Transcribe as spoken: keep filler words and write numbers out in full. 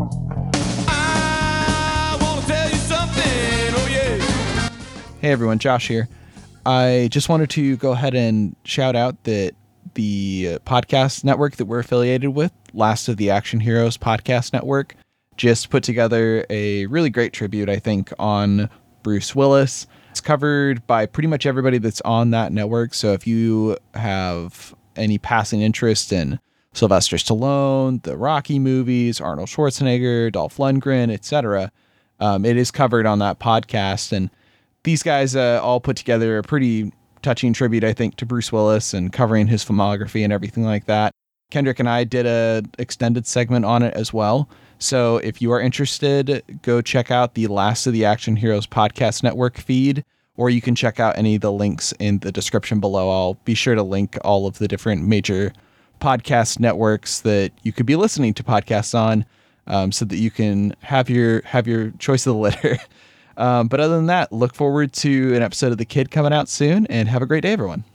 I want to tell you something, oh yeah. Hey everyone, Josh here. I just wanted to go ahead and shout out that the podcast network that we're affiliated with, Last of the Action Heroes Podcast Network, just put together a really great tribute, I think, on Bruce Willis. It's covered by pretty much everybody that's on that network. So if you have any passing interest in Sylvester Stallone, the Rocky movies, Arnold Schwarzenegger, Dolph Lundgren, et cetera, um, it is covered on that podcast. And these guys uh, all put together a pretty touching tribute, I think, to Bruce Willis and covering his filmography and everything like that. Kendrick and I did a extended segment on it as well. So if you are interested, go check out the Last of the Action Heroes Podcast Network feed, or you can check out any of the links in the description below. I'll be sure to link all of the different major podcast networks that you could be listening to podcasts on, um, so that you can have your have your choice of the litter. Um, but other than that, look forward to an episode of The Kid coming out soon, and have a great day, everyone.